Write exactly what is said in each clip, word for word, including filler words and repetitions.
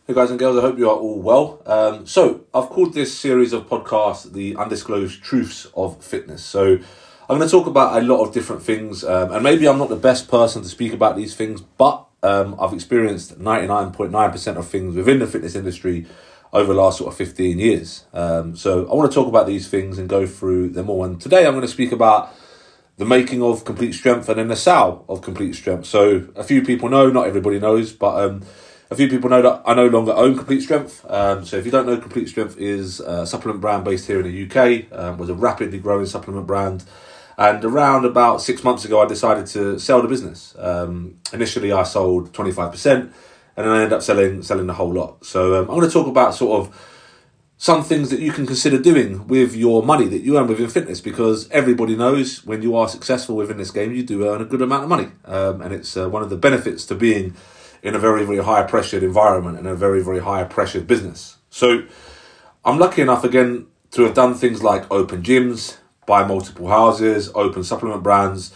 Hey guys and girls, I hope you are all well. Um, so, I've called this series of podcasts The Undisclosed Truths of Fitness. So, I'm going to talk about a lot of different things, um, and maybe I'm not the best person to speak about these things, but um, I've experienced ninety-nine point nine percent of things within the fitness industry over the last sort of fifteen years. Um, so, I want to talk about these things and go through them all. And today I'm going to speak about the making of Complete Strength and then the sale of Complete Strength. So, a few people know, not everybody knows, but um, a few people know that I no longer own Complete Strength. Um, so if you don't know, Complete Strength is a supplement brand based here in the U K. Um, was a rapidly growing supplement brand. And around about six months ago, I decided to sell the business. Um, initially, I sold twenty-five percent and then I ended up selling selling the whole lot. So um, I'm going to talk about sort of some things that you can consider doing with your money that you earn within fitness, because everybody knows when you are successful within this game, you do earn a good amount of money. Um, and it's uh, one of the benefits to being in a very, very high pressured environment and a very, very high pressured business. So I'm lucky enough again to have done things like open gyms, buy multiple houses, open supplement brands.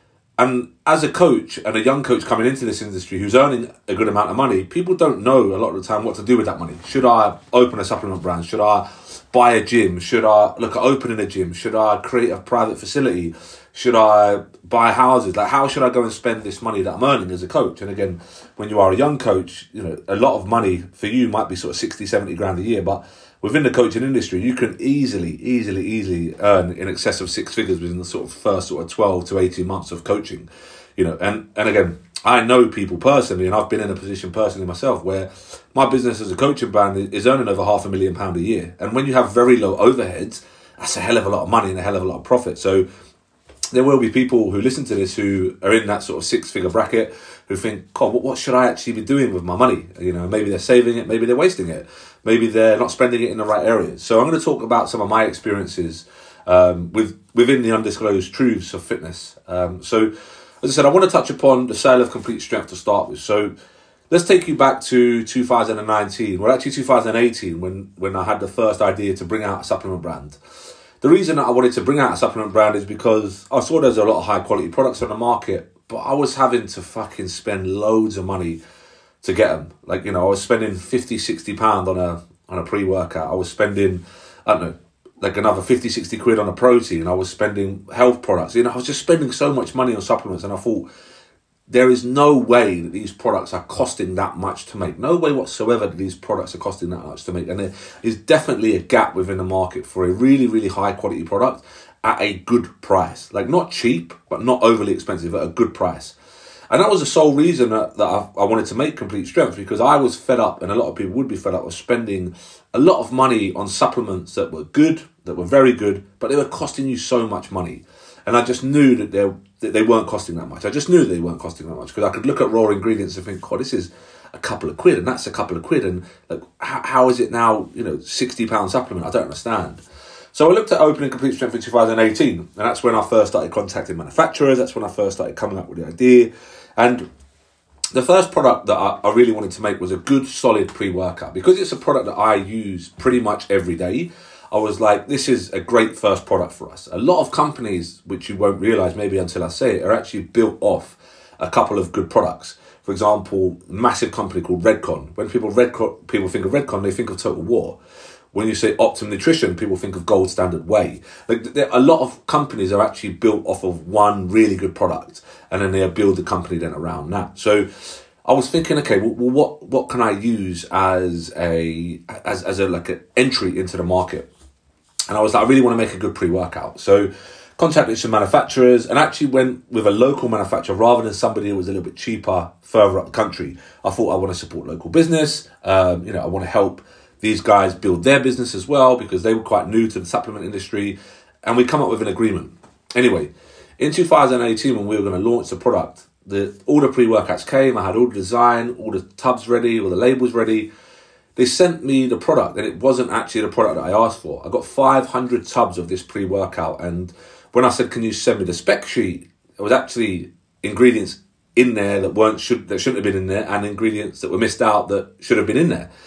And as a coach and a young coach coming into this industry who's earning a good amount of money, people don't know a lot of the time what to do with that money. Should I open a supplement brand? Should I buy a gym? Should I look at opening a gym? Should I create a private facility? Should I buy houses? Like, how should I go and spend this money that I'm earning as a coach? And again, when you are a young coach, you know, a lot of money for you might be sort of sixty, seventy grand a year, but within the coaching industry, you can easily, easily, easily earn in excess of six figures within the sort of first sort of twelve to eighteen months of coaching, you know, and, and again, I know people personally, and I've been in a position personally myself where my business as a coaching brand is earning over half a million pound a year. And when you have very low overheads, that's a hell of a lot of money and a hell of a lot of profit. So there will be people who listen to this who are in that sort of six-figure bracket who think, God, what should I actually be doing with my money? You know, maybe they're saving it, maybe they're wasting it, maybe they're not spending it in the right areas. So I'm going to talk about some of my experiences um, with within the undisclosed truths of fitness. Um, so, as I said, I want to touch upon the sale of Complete Strength to start with. So let's take you back to two thousand nineteen, well, actually two thousand eighteen, when, when I had the first idea to bring out a supplement brand. The reason that I wanted to bring out a supplement brand is because I saw there's a lot of high quality products on the market, but I was having to fucking spend loads of money to get them. Like, you know, I was spending fifty, sixty pounds on a on a pre-workout. I was spending, I don't know, like another fifty, sixty quid on a protein. I was spending health products. You know, I was just spending so much money on supplements, and I thought, there is no way that these products are costing that much to make. No way whatsoever that these products are costing that much to make. And there is definitely a gap within the market for a really, really high quality product at a good price. Like, not cheap, but not overly expensive, at a good price. And that was the sole reason that, that I, I wanted to make Complete Strength, because I was fed up, and a lot of people would be fed up, with spending a lot of money on supplements that were good, that were very good, but they were costing you so much money. And I just knew that they that they weren't costing that much. I just knew they weren't costing that much, because I could look at raw ingredients and think, God, this is a couple of quid, and that's a couple of quid, and like, how, how is it now, you know, sixty pound supplement? I don't understand. So I looked at opening Complete Strength in two thousand eighteen, and that's when I first started contacting manufacturers. That's when I first started coming up with the idea. And the first product that I, I really wanted to make was a good, solid pre-workout, because it's a product that I use pretty much every day. I was like, this is a great first product for us. A lot of companies, which you won't realise maybe until I say it, are actually built off a couple of good products. For example, a massive company called Redcon. When people Redcon, people think of Redcon, they think of Total War. When you say Optimum Nutrition, people think of Gold Standard Whey. Like, there, a lot of companies are actually built off of one really good product, and then they build the company then around that. So I was thinking, okay, well, well what what can I use as a as as a like an entry into the market? And I was like, I really want to make a good pre-workout. So contacted some manufacturers, and actually went with a local manufacturer rather than somebody who was a little bit cheaper further up the country. I thought, I want to support local business. Um, you know, I want to help these guys build their business as well, because they were quite new to the supplement industry. And we come up with an agreement. Anyway, in two thousand eighteen, when we were going to launch the product, the all the pre-workouts came. I had all the design, all the tubs ready, all the labels ready. They sent me the product, and it wasn't actually the product that I asked for. I got five hundred tubs of this pre-workout, and when I said, can you send me the spec sheet, there was actually ingredients in there that weren't should that shouldn't have been in there, and ingredients that were missed out that should have been in there.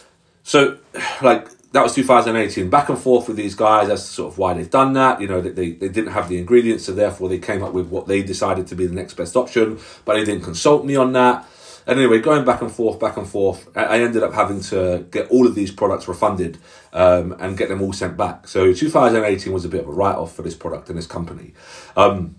So, like, that was two thousand eighteen. Back and forth with these guys as to sort of why they've done that. You know, they, they didn't have the ingredients, so therefore they came up with what they decided to be the next best option, but they didn't consult me on that. And anyway, going back and forth, back and forth, I ended up having to get all of these products refunded um, and get them all sent back. So two thousand eighteen was a bit of a write-off for this product and this company. Um,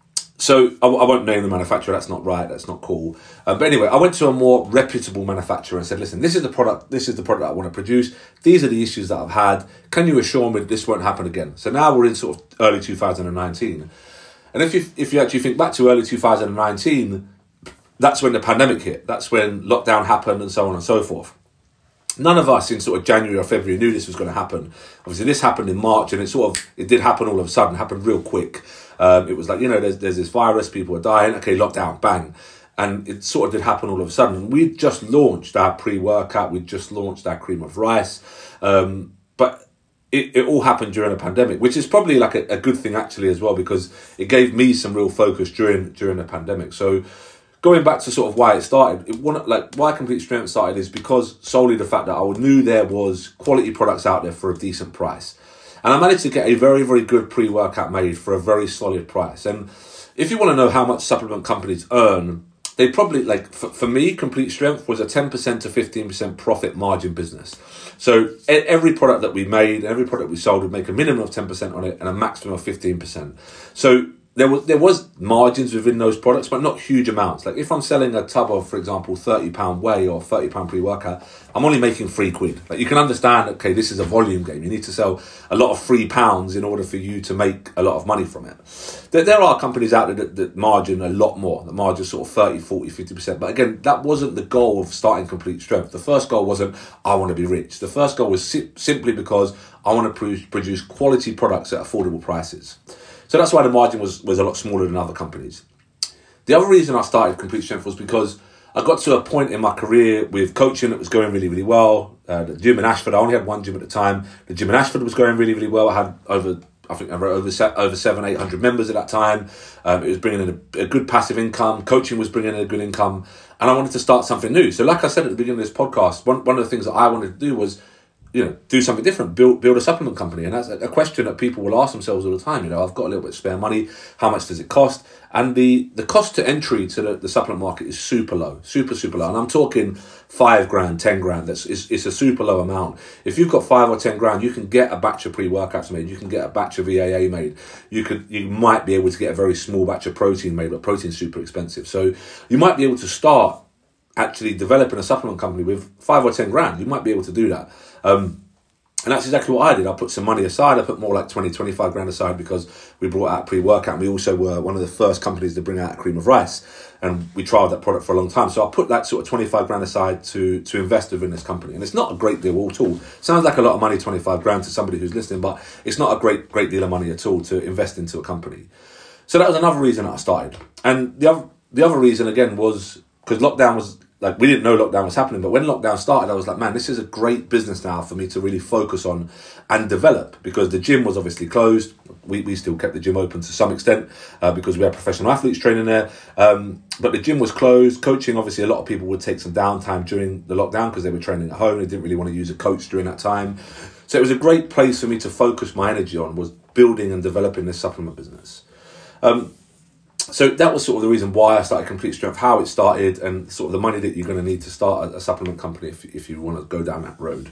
so I, I won't name the manufacturer, that's not right, that's not cool. Um, but anyway, I went to a more reputable manufacturer and said, listen, this is the product, this is the product I want to produce. These are the issues that I've had. Can you assure me that this won't happen again? So now we're in sort of early two thousand nineteen. And if you, if you actually think back to early two thousand nineteen, that's when the pandemic hit. That's when lockdown happened and so on and so forth. None of us in sort of January or February knew this was going to happen. Obviously, this happened in March, and it sort of, it did happen all of a sudden, happened real quick. Um, it was like, you know, there's, there's this virus, people are dying, okay, lockdown, bang. And it sort of did happen all of a sudden. And we'd just launched our pre-workout, we'd just launched our cream of rice. Um, but it, it all happened during a pandemic, which is probably like a, a good thing actually as well, because it gave me some real focus during during the pandemic. So going back to sort of why it started, it one like why Complete Strength started is because solely the fact that I knew there was quality products out there for a decent price. And I managed to get a very, very good pre-workout made for a very solid price. And if you want to know how much supplement companies earn, they probably, like, for, for me, Complete Strength was a ten percent to fifteen percent profit margin business. So every product that we made, every product we sold would make a minimum of ten percent on it and a maximum of fifteen percent. So there was there was margins within those products, but not huge amounts. Like if I'm selling a tub of, for example, thirty pound whey or thirty pound pre-workout, I'm only making three quid. Like you can understand, okay, this is a volume game. You need to sell a lot of free pounds in order for you to make a lot of money from it. There, there are companies out there that, that margin a lot more, that margin sort of thirty, forty, fifty percent. But again, that wasn't the goal of starting Complete Strength. The first goal wasn't, I want to be rich. The first goal was si- simply because I want to pr- produce quality products at affordable prices. So that's why the margin was, was a lot smaller than other companies. The other reason I started Complete Strength was because I got to a point in my career with coaching that was going really, really well. Uh, the gym in Ashford, I only had one gym at the time. The gym in Ashford was going really, really well. I had over, I think I wrote over, se- over seven, eight hundred members at that time. Um, it was bringing in a, a good passive income. Coaching was bringing in a good income. And I wanted to start something new. So like I said at the beginning of this podcast, one, one of the things that I wanted to do was, you know, do something different, build build a supplement company. And that's a question that people will ask themselves all the time. You know, I've got a little bit of spare money. How much does it cost? And the, the cost to entry to the, the supplement market is super low, super, super low. And I'm talking five grand, ten grand. That's it's, it's a super low amount. If you've got five or ten grand, you can get a batch of pre-workouts made. You can get a batch of E A A made. You could, you might be able to get a very small batch of protein made, but protein's super expensive. So you might be able to start actually developing a supplement company with five or ten grand. You might be able to do that. Um, and that's exactly what I did. I put some money aside. I put more like twenty, twenty-five grand aside because we brought out pre-workout. And we also were one of the first companies to bring out a cream of rice. And we trialed that product for a long time. So I put that sort of twenty-five grand aside to, to invest within this company. And it's not a great deal at all. Sounds like a lot of money, twenty-five grand to somebody who's listening, but it's not a great, great deal of money at all to invest into a company. So that was another reason that I started. And the other, the other reason again was because lockdown was, like, we didn't know lockdown was happening, but when lockdown started, I was like, man, this is a great business now for me to really focus on and develop, because the gym was obviously closed. We we still kept the gym open to some extent uh, because we had professional athletes training there. Um, but the gym was closed. Coaching, obviously, a lot of people would take some downtime during the lockdown because they were training at home. They didn't really want to use a coach during that time. So it was a great place for me to focus my energy on, was building and developing this supplement business. Um, So that was sort of the reason why I started Complete Strength, how it started, and sort of the money that you're going to need to start a, a supplement company if, if you want to go down that road.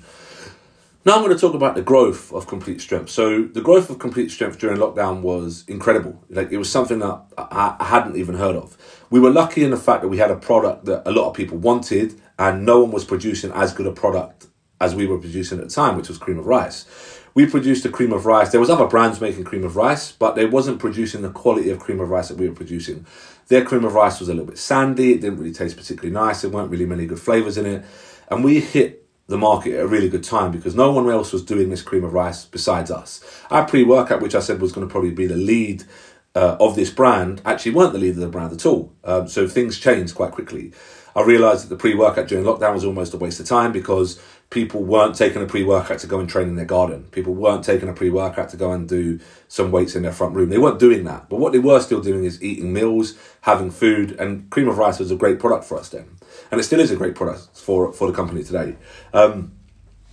Now I'm going to talk about the growth of Complete Strength. So the growth of Complete Strength during lockdown was incredible. Like, it was something that I, I hadn't even heard of. We were lucky in the fact that we had a product that a lot of people wanted, and no one was producing as good a product as we were producing at the time, which was cream of rice. We produced a cream of rice. There was other brands making cream of rice, but they wasn't producing the quality of cream of rice that we were producing. Their cream of rice was a little bit sandy. It didn't really taste particularly nice. There weren't really many good flavours in it. And we hit the market at a really good time because no one else was doing this cream of rice besides us. Our pre-workout, which I said was going to probably be the lead uh, of this brand, actually weren't the lead of the brand at all. Um, so things changed quite quickly. I realised that the pre-workout during lockdown was almost a waste of time because people weren't taking a pre-workout to go and train in their garden. People weren't taking a pre-workout to go and do some weights in their front room. They weren't doing that. But what they were still doing is eating meals, having food, and cream of rice was a great product for us then. And it still is a great product for, for the company today. Um,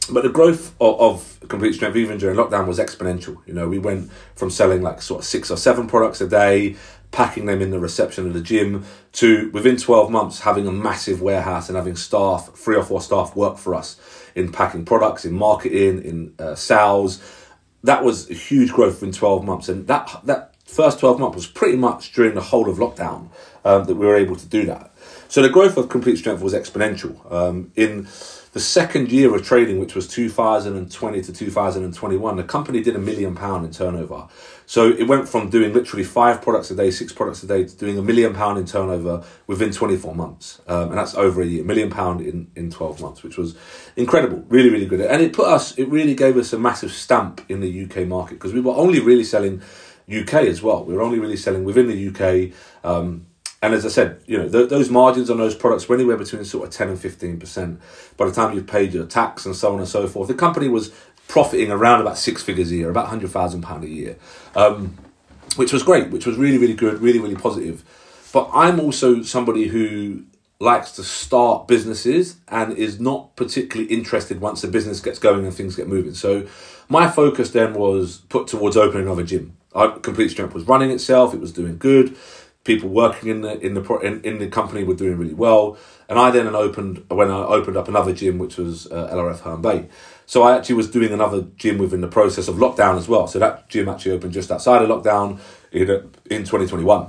But the growth of, of Complete Strength, even during lockdown, was exponential. You know, we went from selling like sort of six or seven products a day, packing them in the reception of the gym, to within twelve months having a massive warehouse and having staff, three or four staff work for us in packing products, in marketing, in uh, sales. That was a huge growth in twelve months. And that that first twelve months was pretty much during the whole of lockdown um, that we were able to do that. So the growth of Complete Strength was exponential. Um, in the second year of trading, which was two thousand twenty to two thousand twenty-one, the company did a million pound in turnover. So it went from doing literally five products a day, six products a day, to doing a million pound in turnover within twenty-four months. Um, and that's over a year, a million pound in, in twelve months, which was incredible, really, really good. And it put us, it really gave us a massive stamp in the U K market, because we were only really selling U K as well. We were only really selling within the U K. Um, And as I said, you know, th- those margins on those products were anywhere between sort of ten and fifteen percent. By the time you've paid your tax and so on and so forth, the company was profiting around about six figures a year, about one hundred thousand pounds a year, um, which was great, which was really, really good, really, really positive. But I'm also somebody who likes to start businesses and is not particularly interested once the business gets going and things get moving. So my focus then was put towards opening another gym. I, Complete Strength was running itself, it was doing good. People working in the in the in, in the company were doing really well, and I then opened when I opened up another gym, which was uh, L R F Herne Bay. So I actually was doing another gym within the process of lockdown as well. So that gym actually opened just outside of lockdown in in twenty twenty-one.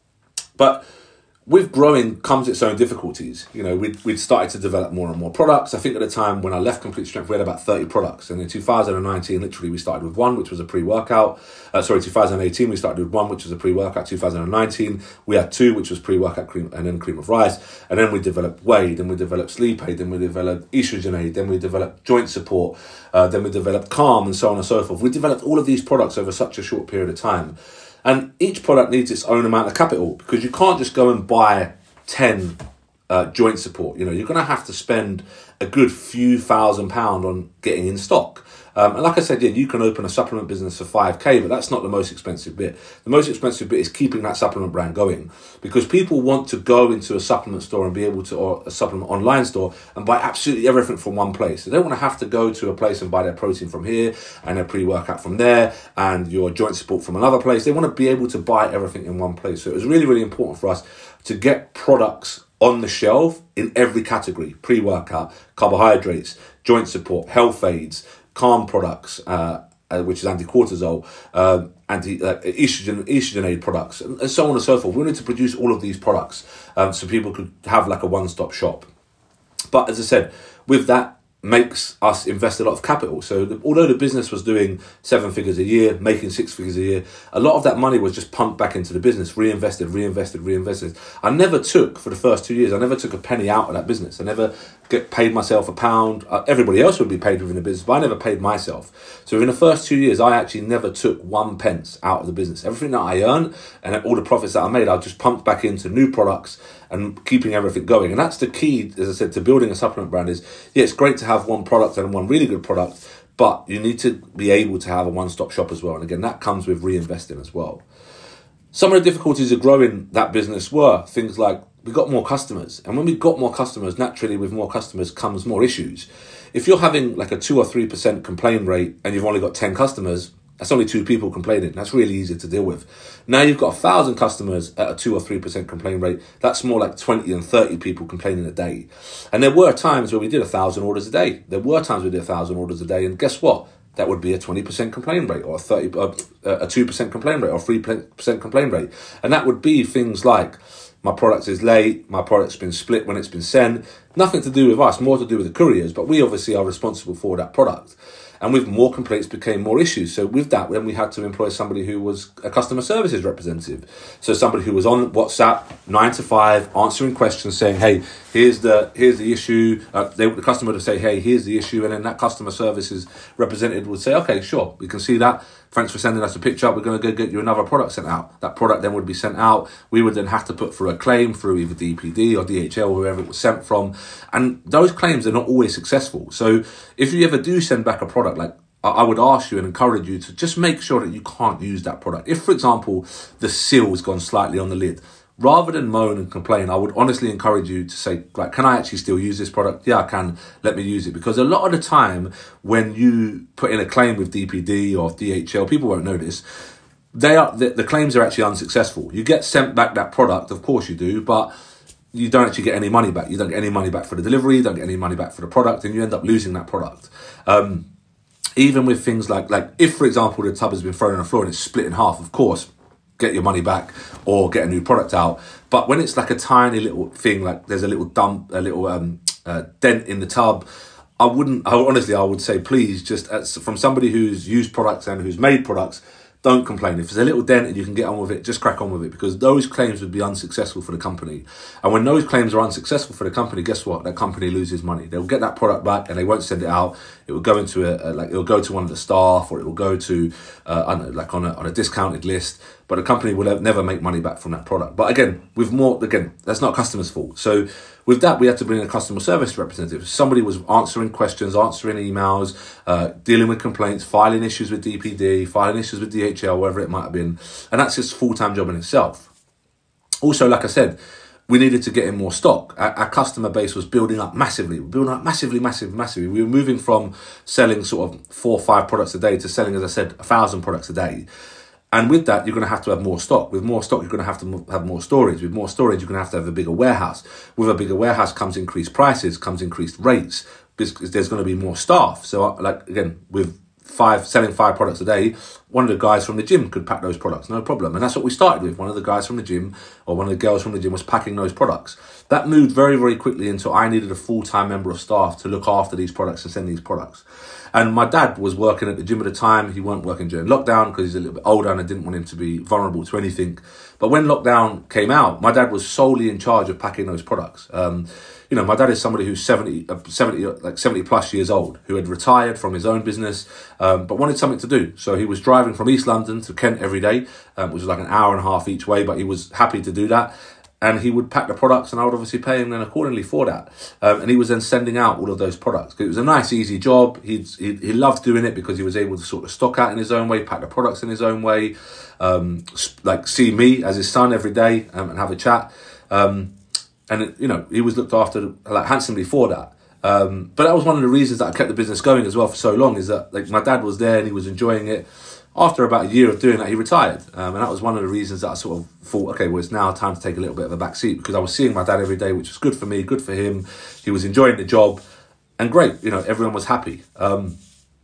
But with growing comes its own difficulties. You know, we'd, we'd started to develop more and more products. I think at the time when I left Complete Strength, we had about thirty products. And in two thousand nineteen, literally, we started with one, which was a pre-workout. Uh, sorry, two thousand eighteen, we started with one, which was a pre-workout. two thousand nineteen, we had two, which was pre-workout cream and then cream of rice. And then we developed whey, then we developed sleep aid, then we developed estrogen aid, then we developed joint support, uh, then we developed calm, and so on and so forth. We developed all of these products over such a short period of time. And each product needs its own amount of capital, because you can't just go and buy ten uh, joint support. You know, you're going to have to spend a good few thousand pound on getting in stock. Um, and like I said, yeah, you can open a supplement business for five K, but that's not the most expensive bit. The most expensive bit is keeping that supplement brand going, because people want to go into a supplement store and be able to, or a supplement online store, and buy absolutely everything from one place. They don't want to have to go to a place and buy their protein from here and their pre-workout from there and your joint support from another place. They want to be able to buy everything in one place. So it was really, really important for us to get products on the shelf in every category: pre-workout, carbohydrates, joint support, health aids, calm products, uh, uh, which is anti-cortisol, um, anti uh, estrogen, estrogen aid products, and, and so on and so forth. We wanted to produce all of these products um, so people could have like a one-stop shop. But as I said, with that makes us invest a lot of capital. So the, although the business was doing seven figures a year, making six figures a year, a lot of that money was just pumped back into the business, reinvested, reinvested, reinvested. I never took, for the first two years, I never took a penny out of that business. I never get paid myself a pound. Uh, everybody else would be paid within the business, but I never paid myself. So in the first two years, I actually never took one pence out of the business. Everything that I earned and all the profits that I made, I just pumped back into new products and keeping everything going. And that's the key, as I said, to building a supplement brand is, yeah, it's great to have one product and one really good product, but you need to be able to have a one-stop shop as well. And again, that comes with reinvesting as well. Some of the difficulties of growing that business were things like we got more customers. And when we got more customers, naturally with more customers comes more issues. If you're having like a two or three percent complaint rate and you've only got ten customers, that's only two people complaining. That's really easy to deal with. Now you've got a thousand customers at a two or three percent complaint rate. That's more like twenty and thirty people complaining a day. And there were times where we did a thousand orders a day. There were times we did a thousand orders a day. And guess what? That would be a twenty percent complaint rate, or a thirty, uh, a two percent complaint rate, or three percent complaint rate. And that would be things like, my product is late, my product's been split when it's been sent. Nothing to do with us, more to do with the couriers, but we obviously are responsible for that product. And with more complaints became more issues. So with that, then we had to employ somebody who was a customer services representative. So somebody who was on WhatsApp, nine to five, answering questions, saying, hey, here's the here's the issue. Uh, they, the customer would say, hey, here's the issue. And then that customer services representative would say, okay, sure, we can see that. Thanks for sending us a picture. We're going to go get you another product sent out. That product then would be sent out. We would then have to put through a claim through either D P D or D H L, wherever it was sent from. And those claims are not always successful. So if you ever do send back a product, like I would ask you and encourage you to just make sure that you can't use that product. If, for example, the seal has gone slightly on the lid, rather than moan and complain, I would honestly encourage you to say, like, can I actually still use this product? Yeah, I can. Let me use it. Because a lot of the time when you put in a claim with D P D or D H L, people won't know this, they are the, the claims are actually unsuccessful. You get sent back that product, of course you do, but you don't actually get any money back. You don't get any money back for the delivery, you don't get any money back for the product, and you end up losing that product. Um, even with things like, like if, for example, the tub has been thrown on the floor and it's split in half, of course, get your money back or get a new product out. But when it's like a tiny little thing, like there's a little dump, a little um, uh, dent in the tub, I wouldn't, I, honestly, I would say, please, just as, from somebody who's used products and who's made products, don't complain. If there's a little dent and you can get on with it, just crack on with it, because those claims would be unsuccessful for the company. And when those claims are unsuccessful for the company, guess what? That company loses money. They'll get that product back and they won't send it out. It will go into a, a like it will go to one of the staff, or it will go to uh, I don't know, like on a on a discounted list. But the company will never make money back from that product. But again, with more, again, that's not customer's fault. So with that, we had to bring a customer service representative. Somebody was answering questions, answering emails, uh, dealing with complaints, filing issues with D P D, filing issues with D H L, wherever it might have been. And that's his full-time job in itself. Also, like I said, we needed to get in more stock. Our, our customer base was building up massively, building up massively, massively, massively. We were moving from selling sort of four or five products a day to selling, as I said, a thousand products a day. And with that, you're going to have to have more stock. With more stock, you're going to have to have more storage. With more storage, you're going to have to have a bigger warehouse. With a bigger warehouse comes increased prices, comes increased rates, because there's going to be more staff. So, like, again, with five selling five products a day, one of the guys from the gym could pack those products, no problem. And that's what we started with. One of the guys from the gym, or one of the girls from the gym, was packing those products. That moved very, very quickly until I needed a full-time member of staff to look after these products and send these products. And my dad was working at the gym at the time. He weren't working during lockdown because he's a little bit older and I didn't want him to be vulnerable to anything. But when lockdown came out, my dad was solely in charge of packing those products. Um, you know, my dad is somebody who's seventy, seventy, like seventy plus years old, who had retired from his own business, um, but wanted something to do. So he was driving from East London to Kent every day, um, which was like an hour and a half each way, but he was happy to do that. And he would pack the products and I would obviously pay him then accordingly for that. Um, and he was then sending out all of those products. It was a nice, easy job. He'd, he he loved doing it because he was able to sort of stock out in his own way, pack the products in his own way, um, like see me as his son every day um, and have a chat. Um, and, it, you know, he was looked after like handsomely for that. Um, but that was one of the reasons that I kept the business going as well for so long, is that like my dad was there and he was enjoying it. After about a year of doing that, he retired. Um, and that was one of the reasons that I sort of thought, okay, well, it's now time to take a little bit of a back seat, because I was seeing my dad every day, which was good for me, good for him. He was enjoying the job and great. You know, everyone was happy. Um,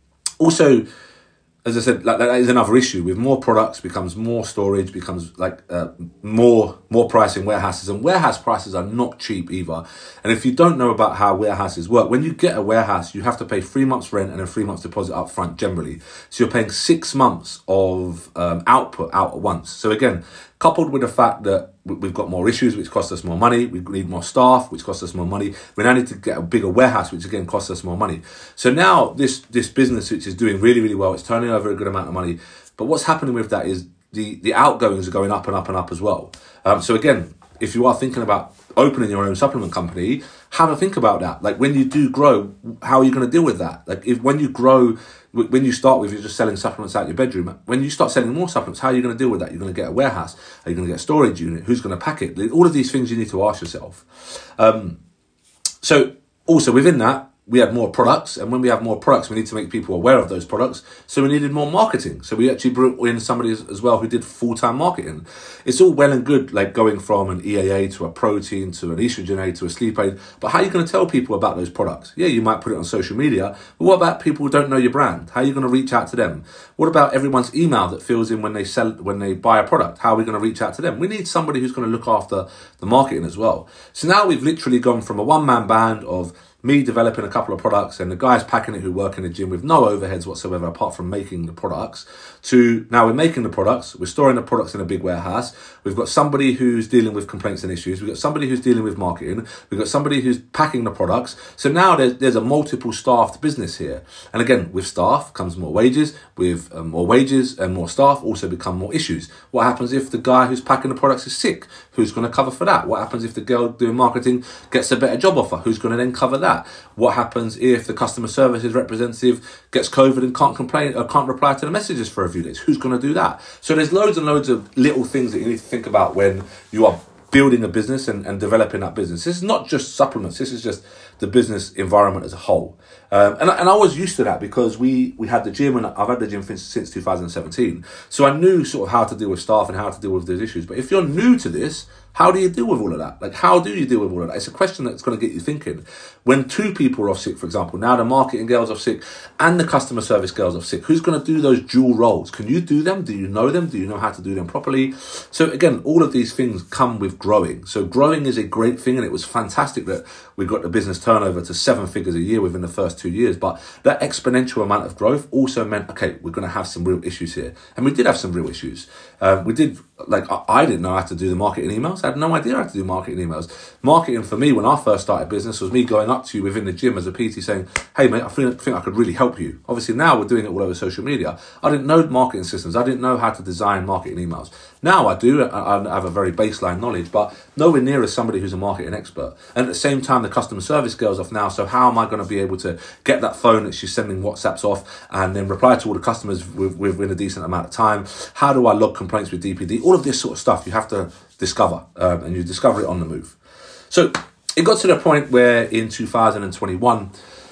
also, as I said, like, that is another issue. With more products becomes more storage, becomes like uh, more more price in warehouses. And warehouse prices are not cheap either. And if you don't know about how warehouses work, when you get a warehouse, you have to pay three months rent and a three months deposit up front generally. So you're paying six months of um, output out at once. So again, coupled with the fact that we've got more issues, which cost us more money. We need more staff, which costs us more money. We now need to get a bigger warehouse, which again costs us more money. So now this this business, which is doing really, really well, it's turning over a good amount of money. But what's happening with that is the, the outgoings are going up and up and up as well. Um, so again, if you are thinking about opening your own supplement company, have a think about that. Like when you do grow, how are you going to deal with that? Like if when you grow, when you start with, you're just selling supplements out your bedroom. When you start selling more supplements, how are you going to deal with that? You're going to get a warehouse. Are you going to get a storage unit? Who's going to pack it? All of these things you need to ask yourself. Um, so also within that, we had more products, and when we have more products, we need to make people aware of those products. So we needed more marketing. So we actually brought in somebody as, as well who did full-time marketing. It's all well and good, like going from an E A A to a protein to an estrogen aid to a sleep aid. But how are you going to tell people about those products? Yeah, you might put it on social media, but what about people who don't know your brand? How are you going to reach out to them? What about everyone's email that fills in when they sell, when they buy a product? How are we going to reach out to them? We need somebody who's going to look after the marketing as well. So now we've literally gone from a one-man band of me developing a couple of products and the guys packing it who work in the gym with no overheads whatsoever apart from making the products, to now we're making the products, we're storing the products in a big warehouse, we've got somebody who's dealing with complaints and issues, we've got somebody who's dealing with marketing, we've got somebody who's packing the products. So now there's, there's a multiple staffed business here. And again, with staff comes more wages, with um, more wages and more staff also become more issues. What happens if the guy who's packing the products is sick? Who's going to cover for that? What happens if the girl doing marketing gets a better job offer? Who's going to then cover that? What happens if the customer services representative gets COVID and can't complain or can't reply to the messages for a few days? Who's going to do that? So there's loads and loads of little things that you need to think about when you are building a business and, and developing that business. This is not just supplements. This is just the business environment as a whole. Um, and, and I was used to that because we, we had the gym, and I've had the gym since, since two thousand seventeen. So I knew sort of how to deal with staff and how to deal with those issues. But if you're new to this, how do you deal with all of that? Like, how do you deal with all of that? It's a question that's going to get you thinking. When two people are off sick, for example, now the marketing girl's off sick and the customer service girl's off sick, who's going to do those dual roles? Can you do them? Do you know them? Do you know how to do them properly? So again, all of these things come with growing. So growing is a great thing, and it was fantastic that we got the business turnover to seven figures a year within the first two years. But that exponential amount of growth also meant, okay, we're going to have some real issues here. And we did have some real issues. Um, we did, like, I, I didn't know how to do the marketing emails. I had no idea how to do marketing emails. Marketing for me, when I first started business, was me going up to you within the gym as a P T saying, hey mate, I think, think I could really help you. Obviously now we're doing it all over social media. I didn't know marketing systems. I didn't know how to design marketing emails. Now I do. I, I have a very baseline knowledge, but nowhere near as somebody who's a marketing expert. And at the same time, the customer service girl's off now. So how am I going to be able to get that phone that she's sending WhatsApps off and then reply to all the customers with, within a decent amount of time? How do I log complaints with D P D? All of this sort of stuff you have to discover, um, and you discover it on the move. So it got to the point where in two thousand twenty-one,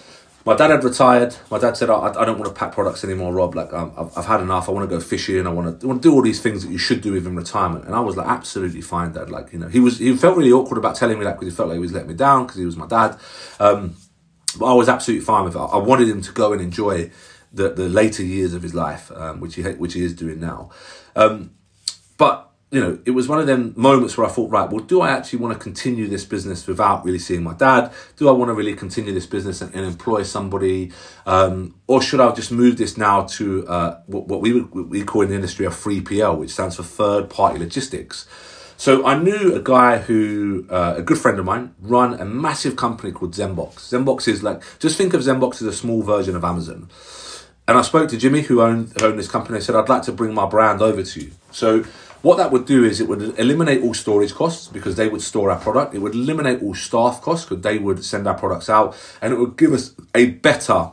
my dad had retired. My dad said, I, I don't want to pack products anymore, Rob. Like, um, I've, I've had enough. I want to go fishing. I want to, I want to do all these things that you should do within retirement. And I was like, absolutely fine, Dad. Like, you know, he was, he felt really awkward about telling me that because he felt like he was letting me down because he was my dad. Um, but I was absolutely fine with it. I wanted him to go and enjoy the, the later years of his life, um, which he which he is doing now. Um, but you know, it was one of them moments where I thought, right, well, do I actually want to continue this business without really seeing my dad? Do I want to really continue this business and, and employ somebody? Um, or should I just move this now to uh, what, what we would we call in the industry a three P L, which stands for third party logistics. So I knew a guy who, uh, a good friend of mine, run a massive company called Zenbox. Zenbox is like, just think of Zenbox as a small version of Amazon. And I spoke to Jimmy, who owned, who owned this company. I said, I'd like to bring my brand over to you. So what that would do is it would eliminate all storage costs because they would store our product. It would eliminate all staff costs because they would send our products out. And it would give us a better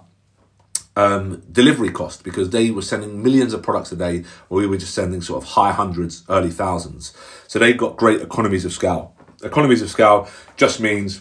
um, delivery cost because they were sending millions of products a day, or we were just sending sort of high hundreds, early thousands. So they got great economies of scale. Economies of scale just means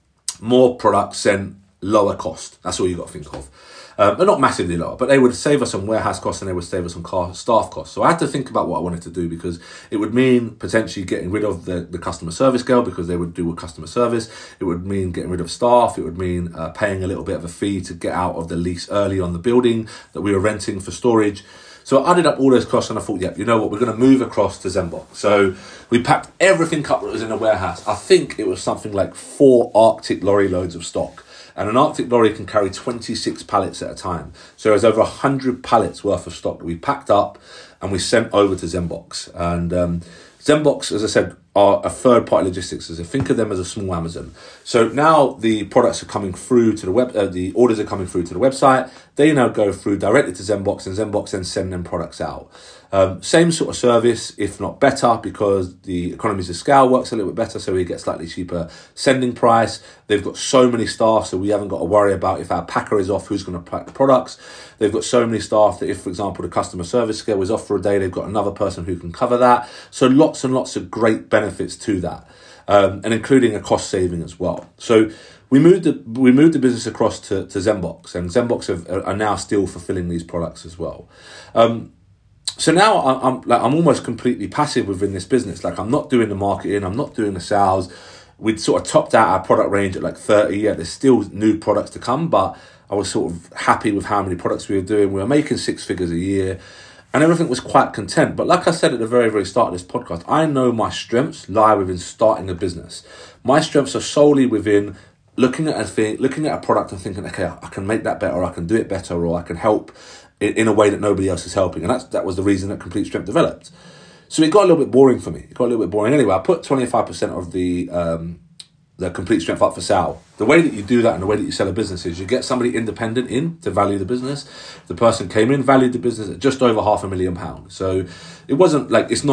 more products sent, lower cost. That's all you got to think of. Um, but not massively lower, but they would save us on warehouse costs and they would save us on car staff costs. So I had to think about what I wanted to do because it would mean potentially getting rid of the, the customer service girl because they would do a customer service. It would mean getting rid of staff. It would mean uh, paying a little bit of a fee to get out of the lease early on the building that we were renting for storage. So I added up all those costs and I thought, yeah, you know what, we're going to move across to Zenbox. So we packed everything up that was in a warehouse. I think it was something like four Arctic lorry loads of stock. And an Arctic lorry can carry twenty-six pallets at a time. So there's over one hundred pallets worth of stock that we packed up and we sent over to Zenbox. And um, Zenbox, as I said, are a third-party logistics. So think of them as a small Amazon. So now the products are coming through to the web, uh, the orders are coming through to the website. They now go through directly to Zenbox, and Zenbox then send them products out. Um, same sort of service, if not better, because the economies of scale works a little bit better, so we get slightly cheaper sending price. They've got so many staff, so we haven't got to worry about if our packer is off, who's going to pack the products. They've got so many staff that if, for example, the customer service scale is off for a day, they've got another person who can cover that. So lots and lots of great benefits to that, um, and including a cost saving as well. So we moved the we moved the business across to, to Zenbox, and Zenbox have, are now still fulfilling these products as well. Um, So now I'm like I'm almost completely passive within this business. Like I'm not doing the marketing, I'm not doing the sales. We'd sort of topped out our product range at like thirty. Yeah, there's still new products to come, but I was sort of happy with how many products we were doing. We were making six figures a year, and everything was quite content. But like I said at the very, very start of this podcast, I know my strengths lie within starting a business. My strengths are solely within looking at a thing, looking at a product and thinking, okay, I can make that better, or I can do it better, or I can help in a way that nobody else is helping. And that's, that was the reason that Complete Strength developed. So it got a little bit boring for me. It got a little bit boring. Anyway, I put twenty-five percent of the um, the Complete Strength up for sale. The way that you do that and the way that you sell a business is you get somebody independent in to value the business. The person came in, valued the business at just over half a million pounds. So it wasn't like, it's not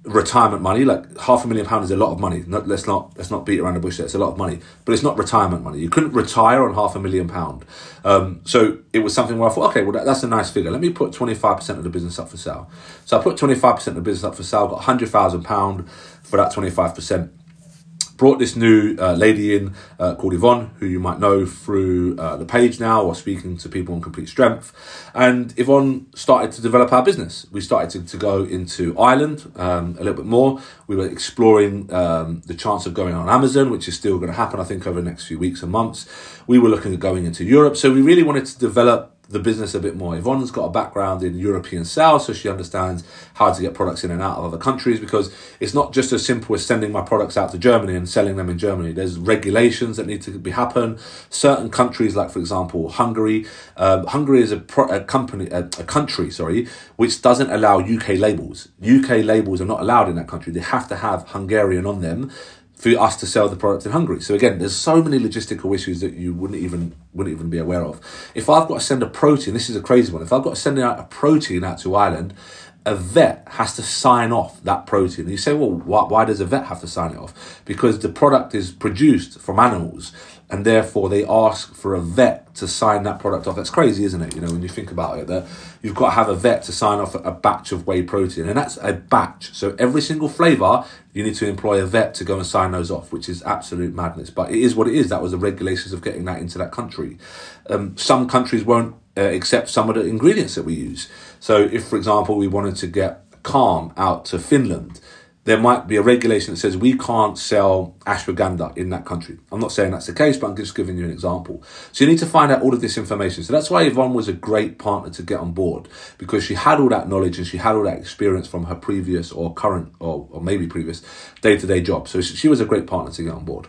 retirement money. Like half a million pounds is a lot of money. Not, let's not let's not beat around the bush there. It's a lot of money, but it's not retirement money. You couldn't retire on half a million pound. Um, so it was something where I thought, okay, well that, that's a nice figure. Let me put twenty-five percent of the business up for sale. So I put twenty-five percent of the business up for sale. Got one hundred thousand pounds for that twenty-five percent. Brought this new uh, lady in uh, called Yvonne, who you might know through uh, the page now or speaking to people on Complete Strength. And Yvonne started to develop our business. We started to, to go into Ireland um, a little bit more. We were exploring um, the chance of going on Amazon, which is still going to happen, I think, over the next few weeks and months. We were looking at going into Europe. So we really wanted to develop the business a bit more. Yvonne's got a background in European sales, so she understands how to get products in and out of other countries, because it's not just as simple as sending my products out to Germany and selling them in Germany. There's regulations that need to be happen. Certain countries, like for example Hungary, um, Hungary is a, pro- a company, a, a country, sorry, which doesn't allow U K labels. U K labels are not allowed in that country. They have to have Hungarian on them for us to sell the product in Hungary. So again, there's so many logistical issues that you wouldn't even wouldn't even be aware of. If I've got to send a protein, this is a crazy one. If I've got to send out a protein out to Ireland, a vet has to sign off that protein. And you say, well, why, why does a vet have to sign it off? Because the product is produced from animals, and therefore they ask for a vet to sign that product off. That's crazy, isn't it? You know, when you think about it, that you've got to have a vet to sign off a batch of whey protein, and that's a batch. So every single flavour, you need to employ a vet to go and sign those off, which is absolute madness. But it is what it is. That was the regulations of getting that into that country. Um, some countries won't uh, accept some of the ingredients that we use. So if, for example, we wanted to get Calm out to Finland, there might be a regulation that says we can't sell ashwagandha in that country. I'm not saying that's the case, but I'm just giving you an example. So you need to find out all of this information. So that's why Yvonne was a great partner to get on board, because she had all that knowledge and she had all that experience from her previous or current or, or maybe previous day-to-day job. So she was a great partner to get on board.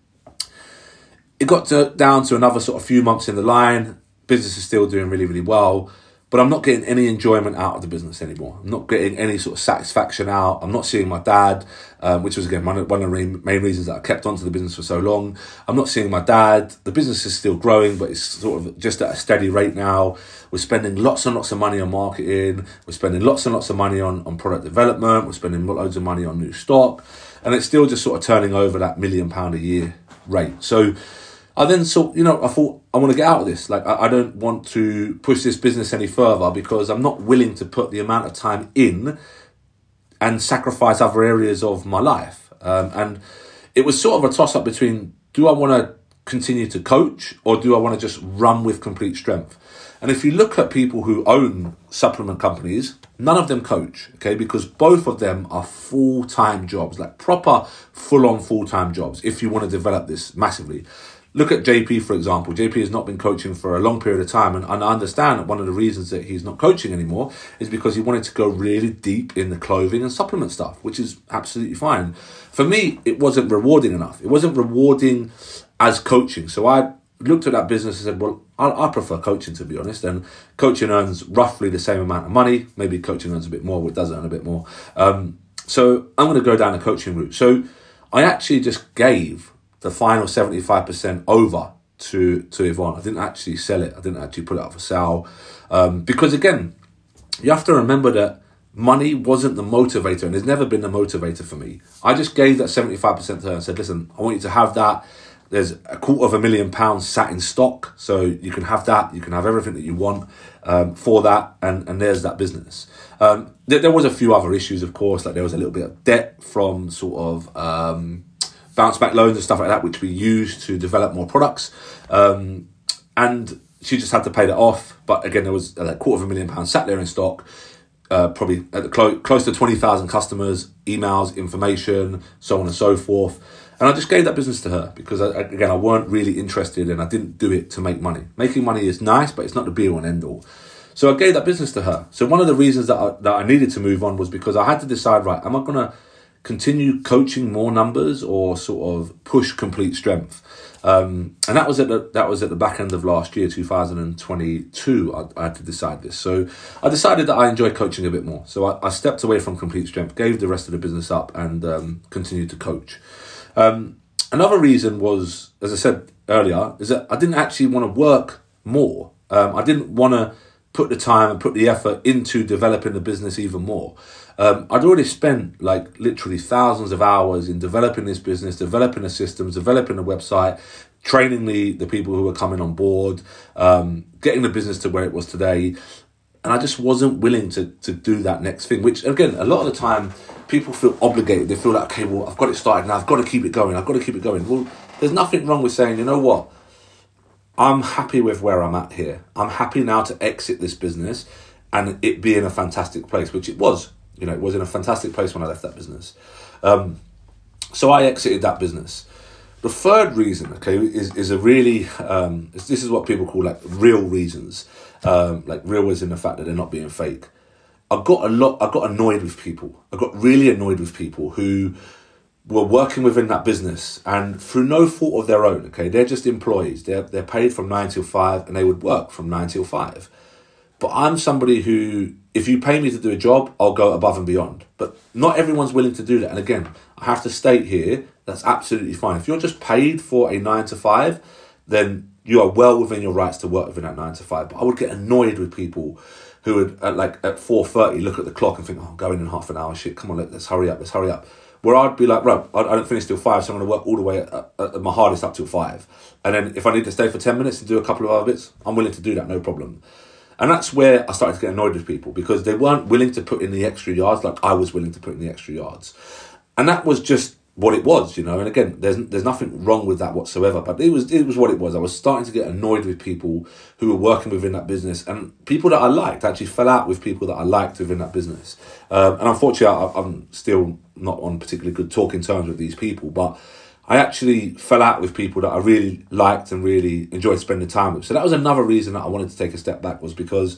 It got to, down to another sort of few months in the line. Business is still doing really, really well. But I'm not getting any enjoyment out of the business anymore. I'm not getting any sort of satisfaction out. I'm not seeing my dad, um, which was, again, one of, one of the main reasons that I kept on to the business for so long. I'm not seeing my dad. The business is still growing, but it's sort of just at a steady rate now. We're spending lots and lots of money on marketing. We're spending lots and lots of money on, on product development. We're spending loads of money on new stock. And it's still just sort of turning over that million pound a year rate. So I then saw, you know, I thought, I want to get out of this. Like, I, I don't want to push this business any further, because I'm not willing to put the amount of time in and sacrifice other areas of my life. Um, and it was sort of a toss-up between, do I want to continue to coach, or do I want to just run with Complete Strength? And if you look at people who own supplement companies, none of them coach, okay? Because both of them are full-time jobs, like proper full-on full-time jobs, if you want to develop this massively. Look at J P, for example. J P has not been coaching for a long period of time, and, and I understand that one of the reasons that he's not coaching anymore is because he wanted to go really deep in the clothing and supplement stuff, which is absolutely fine. For me, it wasn't rewarding enough. It wasn't rewarding as coaching. So I looked at that business and said, well, I, I prefer coaching, to be honest, and coaching earns roughly the same amount of money. Maybe coaching earns a bit more, or it does earn a bit more. Um, so I'm going to go down the coaching route. So I actually just gave the final seventy-five percent over to, to Yvonne. I didn't actually sell it. I didn't actually put it up for sale. Um, because again, you have to remember that money wasn't the motivator, and it's never been the motivator for me. I just gave that seventy-five percent to her and said, listen, I want you to have that. There's a quarter of a million pounds sat in stock, so you can have that. You can have everything that you want um, for that, and, and there's that business. Um, there, there was a few other issues, of course, like there was a little bit of debt from sort of Um, bounce back loans and stuff like that, which we used to develop more products. Um, and she just had to pay that off. But again, there was a quarter of a million pounds sat there in stock, uh, probably at the clo- close to twenty thousand customers, emails, information, so on and so forth. And I just gave that business to her because, I, again, I weren't really interested, and I didn't do it to make money. Making money is nice, but it's not the be all and end all. So I gave that business to her. So one of the reasons that I, that I needed to move on was because I had to decide, right, am I going to continue coaching more numbers or sort of push Complete Strength? Um, and that was at the that was at the back end of last year, two thousand twenty-two. I, I had to decide this. So I decided that I enjoy coaching a bit more. So I, I stepped away from Complete Strength, gave the rest of the business up, and um, continued to coach. Um, another reason was, as I said earlier, is that I didn't actually want to work more. Um, I didn't want to put the time and put the effort into developing the business even more. Um, I'd already spent like literally thousands of hours in developing this business, developing the systems, developing the website, training the, the people who were coming on board, um, getting the business to where it was today. And I just wasn't willing to to do that next thing, which, again, a lot of the time people feel obligated. They feel like, okay, well, I've got it started now. I've got to keep it going. I've got to keep it going. Well, there's nothing wrong with saying, you know what? I'm happy with where I'm at here. I'm happy now to exit this business and it be in a fantastic place, which it was. You know, it was in a fantastic place when I left that business. Um, so I exited that business. The third reason, okay, is, is a really, um, is, this is what people call like real reasons. Um, like real is in the fact that they're not being fake. I got a lot, I got annoyed with people. I got really annoyed with people who were working within that business and through no fault of their own, okay, they're just employees. They're, they're paid from nine till five and they would work from nine till five. But I'm somebody who, if you pay me to do a job, I'll go above and beyond. But not everyone's willing to do that. And again, I have to state here, that's absolutely fine. If you're just paid for a nine to five, then you are well within your rights to work within that nine to five. But I would get annoyed with people who would, at like at four thirty, look at the clock and think, oh, I'm going in half an hour. Shit, come on, let, let's hurry up, let's hurry up. Where I'd be like, right, I, I don't finish till five, so I'm going to work all the way at, at, at my hardest up till five. And then if I need to stay for ten minutes and do a couple of other bits, I'm willing to do that, no problem. And that's where I started to get annoyed with people because they weren't willing to put in the extra yards like I was willing to put in the extra yards. And that was just what it was, you know. And again, there's there's nothing wrong with that whatsoever, but it was it was what it was. I was starting to get annoyed with people who were working within that business, and people that I liked actually fell out with people that I liked within that business. Um, and unfortunately, I, I'm still not on particularly good talking terms with these people, but I actually fell out with people that I really liked and really enjoyed spending time with. So that was another reason that I wanted to take a step back, was because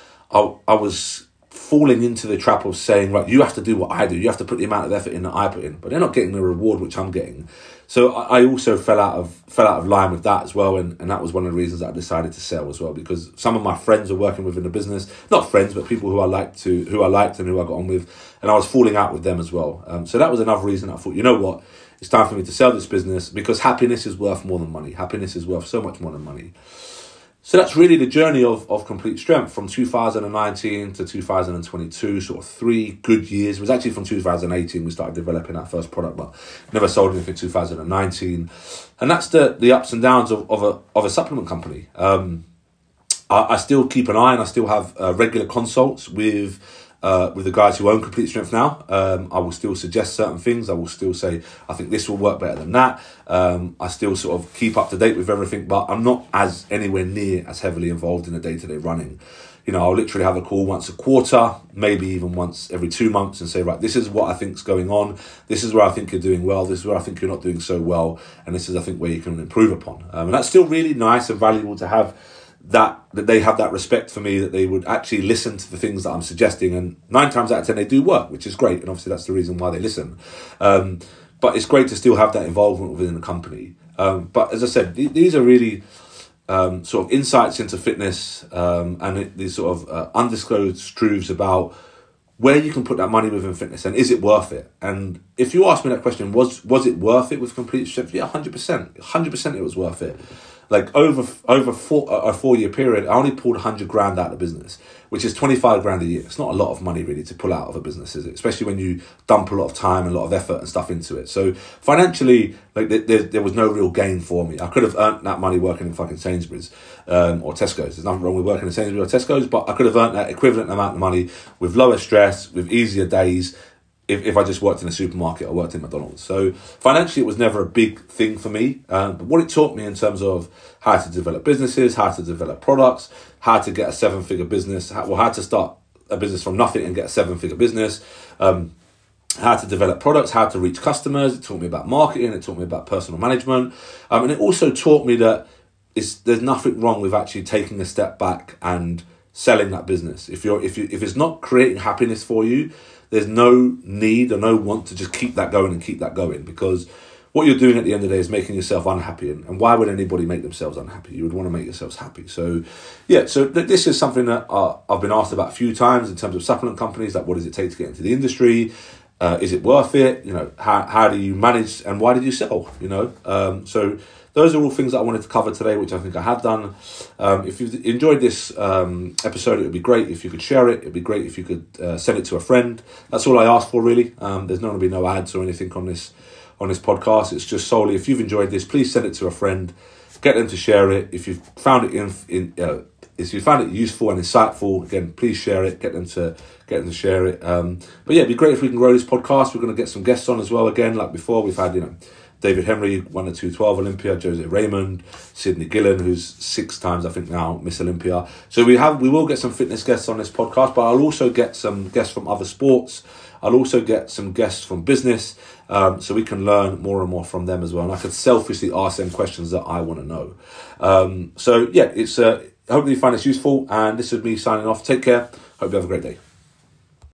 I I was falling into the trap of saying, right, you have to do what I do. You have to put the amount of effort in that I put in, but they're not getting the reward which I'm getting. So I, I also fell out of fell out of line with that as well, and, and that was one of the reasons that I decided to sell as well, because some of my friends were working within the business, not friends, but people who I liked to who I liked and who I got on with, and I was falling out with them as well. Um, so that was another reason I thought, you know what, it's time for me to sell this business, because happiness is worth more than money. Happiness is worth so much more than money. So that's really the journey of, of Complete Strength from two thousand nineteen to two thousand twenty-two, sort of three good years. It was actually from two thousand eighteen we started developing our first product, but never sold anything in two thousand nineteen. And that's the the ups and downs of, of a of a supplement company. Um, I, I still keep an eye, and I still have uh, regular consults with Uh, with the guys who own Complete Strength now. um, I will still suggest certain things. I will still say, I think this will work better than that. Um, I still sort of keep up to date with everything, but I'm not as anywhere near as heavily involved in the day-to-day running. You know, I'll literally have a call once a quarter, maybe even once every two months and say, right, this is what I think's going on. This is where I think you're doing well. This is where I think you're not doing so well. And this is, I think, where you can improve upon. Um, and that's still really nice and valuable to have that that they have that respect for me, that they would actually listen to the things that I'm suggesting, and nine times out of ten they do work, which is great, and obviously that's the reason why they listen. Um, but it's great to still have that involvement within the company. Um, but as I said, th- these are really um, sort of insights into fitness, um, and it, these sort of uh, undisclosed truths about where you can put that money within fitness, and is it worth it? And if you ask me that question, was was it worth it with Complete Strength? Yeah, one hundred percent. one hundred percent it was worth it. Like over over four, a four year period, I only pulled one hundred grand out of the business, which is twenty-five grand a year. It's not a lot of money really to pull out of a business, is it? Especially when you dump a lot of time and a lot of effort and stuff into it. So financially, like there, there was no real gain for me. I could have earned that money working in fucking Sainsbury's um, or Tesco's. There's nothing wrong with working in Sainsbury's or Tesco's, but I could have earned that equivalent amount of money with lower stress, with easier days, If, if I just worked in a supermarket or worked in McDonald's. So financially, it was never a big thing for me. Um, but what it taught me in terms of how to develop businesses, how to develop products, how to get a seven-figure business, how, well, how to start a business from nothing and get a seven-figure business, um, how to develop products, how to reach customers. It taught me about marketing. It taught me about personal management. Um, and it also taught me that it's, there's nothing wrong with actually taking a step back and selling that business. If you're if you if it's not creating happiness for you, there's no need or no want to just keep that going and keep that going, because what you're doing at the end of the day is making yourself unhappy. And, and why would anybody make themselves unhappy? You would want to make yourselves happy. So, yeah, so th- this is something that uh, I've been asked about a few times in terms of supplement companies. Like, what does it take to get into the industry? Uh, is it worth it? You know, how how do you manage and why did you sell? You know, um, so those are all things that I wanted to cover today, which I think I have done. Um, if you've enjoyed this um, episode, it would be great if you could share it. It'd be great if you could uh, send it to a friend. That's all I ask for, really. Um, there's not going to be no ads or anything on this on this podcast. It's just solely, if you've enjoyed this, please send it to a friend. Get them to share it. If you've found it in, in uh, if you found it useful and insightful, again, please share it. Get them to get them to share it. Um, but yeah, it'd be great if we can grow this podcast. We're going to get some guests on as well. Again, like before, we've had you know David Henry, won the two twelve Olympia, Jose Raymond, Sydney Gillen, who's six times I think now Miss Olympia. So we have we will get some fitness guests on this podcast, but I'll also get some guests from other sports. I'll also get some guests from business, um, so we can learn more and more from them as well. And I can selfishly ask them questions that I want to know. Um, so yeah, it's uh, hopefully you find this useful. And this is me signing off. Take care. Hope you have a great day.